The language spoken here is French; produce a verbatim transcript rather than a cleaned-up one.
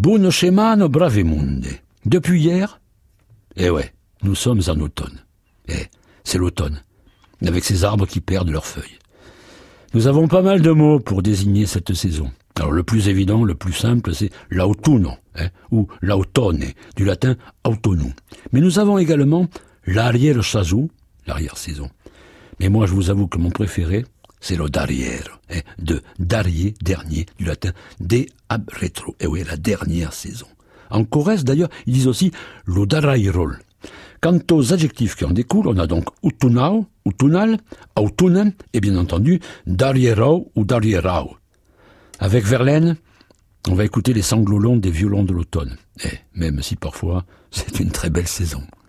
Buon scemano bravemunde. Depuis hier, eh ouais, nous sommes en automne. Eh, c'est l'automne, avec ces arbres qui perdent leurs feuilles. Nous avons pas mal de mots pour désigner cette saison. Alors le plus évident, le plus simple, c'est l'autunno, hein, ou l'automne, du latin autunum. Mais nous avons également l'arrière-saison, l'arrière-saison. Mais moi, je vous avoue que mon préféré, c'est le derrière, hein, de derrière, dernier, du latin de ab retro. Et oui, la dernière saison. En Corrèze, d'ailleurs, ils disent aussi lo darrairol. Quant aux adjectifs qui en découlent, on a donc autunao, autunal, autunnem, et bien entendu, darrierao ou darrierao. Avec Verlaine, on va écouter les sanglots longs des violons de l'automne. Et même si parfois, c'est une très belle saison.